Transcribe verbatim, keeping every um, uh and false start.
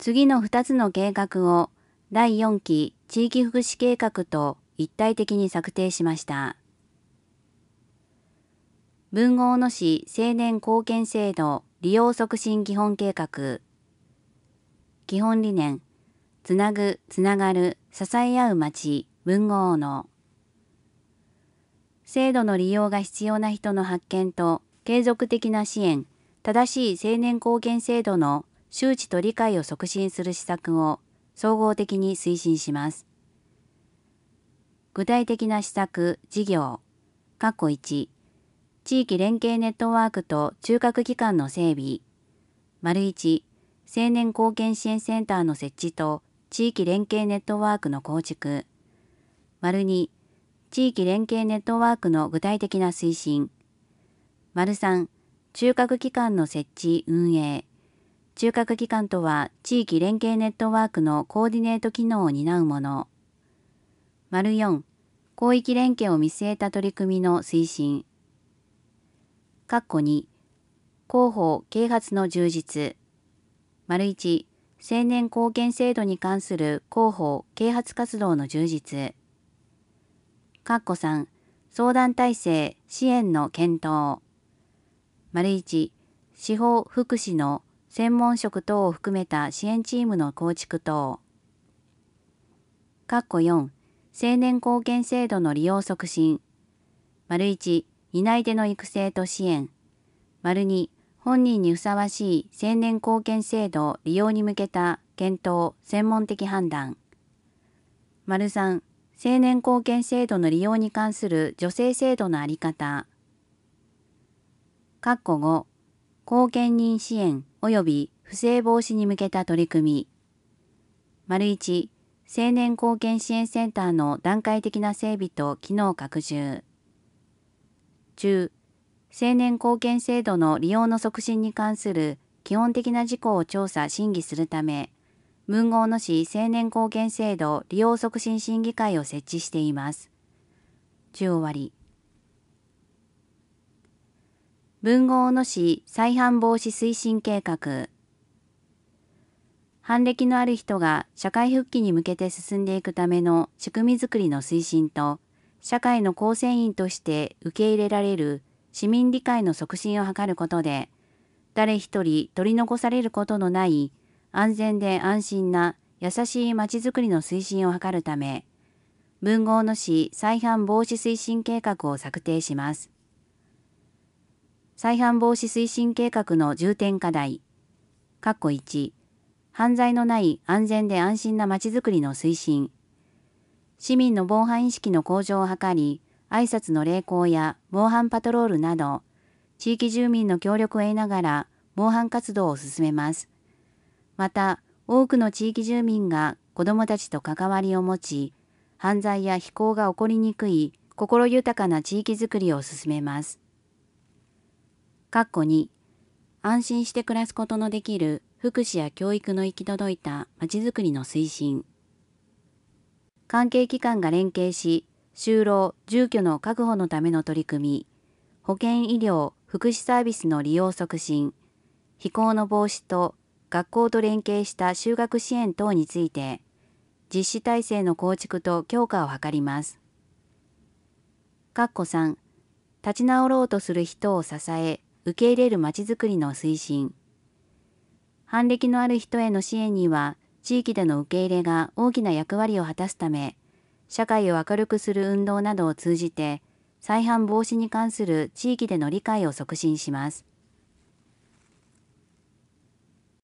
次のふたつの計画をだいよんき地域福祉計画と一体的に策定しました。豊後大野市青年貢献制度利用促進基本計画。基本理念、つなぐ、つながる、支え合う町、豊後大野。制度の利用が必要な人の発見と継続的な支援、正しい青年貢献制度の周知と理解を促進する施策を総合的に推進します。具体的な施策、事業、括弧いち、地域連携ネットワークと中核機関の整備、丸いち、青年貢献支援センターの設置と地域連携ネットワークの構築、丸に、地域連携ネットワークの具体的な推進、丸さん、中核機関の設置・運営。中核機関とは地域連携ネットワークのコーディネート機能を担うもの。丸よん、広域連携を見据えた取り組みの推進。括弧に、広報・啓発の充実。丸いち、青年貢献制度に関する広報・啓発活動の充実。括弧さん、相談体制・支援の検討。丸いち、司法・福祉の専門職等を含めた支援チームの構築等。括弧よん、青年貢献制度の利用促進。丸いち、担い手の育成と支援。丸に、本人にふさわしい青年貢献制度利用に向けた検討・専門的判断。丸さん、青年貢献制度の利用に関する助成制度のあり方。括弧ご、後見人支援及び不正防止に向けた取り組み。丸いち、青年貢献支援センターの段階的な整備と機能拡充。中、青年貢献制度の利用の促進に関する基本的な事項を調査・審議するため、豊後大野市青年貢献制度利用促進審議会を設置しています。中終わり。豊後大野市再犯防止推進計画。犯歴のある人が社会復帰に向けて進んでいくための仕組みづくりの推進と、社会の構成員として受け入れられる市民理解の促進を図ることで、誰一人取り残されることのない安全で安心な優しいまちづくりの推進を図るため、豊後大野市再犯防止推進計画を策定します。再犯防止推進計画の重点課題。括弧いち、犯罪のない安全で安心なまちづくりの推進。市民の防犯意識の向上を図り、挨拶の励行や防犯パトロールなど、地域住民の協力を得ながら防犯活動を進めます。また、多くの地域住民が子どもたちと関わりを持ち、犯罪や非行が起こりにくい心豊かな地域づくりを進めます。括弧に、安心して暮らすことのできる福祉や教育の行き届いたまちづくりの推進。関係機関が連携し、就労・住居の確保のための取り組み、保健医療・福祉サービスの利用促進、非行の防止と学校と連携した就学支援等について、実施体制の構築と強化を図ります。括弧さん、立ち直ろうとする人を支え、受け入れるまちづくりの推進。犯歴のある人への支援には、地域での受け入れが大きな役割を果たすため、社会を明るくする運動などを通じて、再犯防止に関する地域での理解を促進します。